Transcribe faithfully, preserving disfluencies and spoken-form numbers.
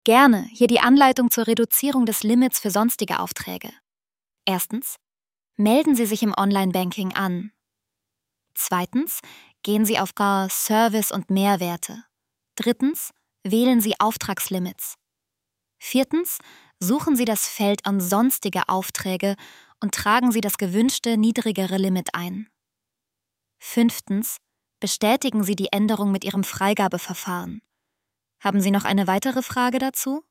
Gerne hier die Anleitung zur Reduzierung des Limits für sonstige Aufträge. Erstens, melden Sie sich im Online-Banking an. Zweitens, gehen Sie auf Gar Service und Mehrwerte. Drittens, wählen Sie Auftragslimits. Viertens, suchen Sie das Feld an sonstige Aufträge und tragen Sie das gewünschte niedrigere Limit ein. Fünftens, bestätigen Sie die Änderung mit Ihrem Freigabeverfahren. Haben Sie noch eine weitere Frage dazu?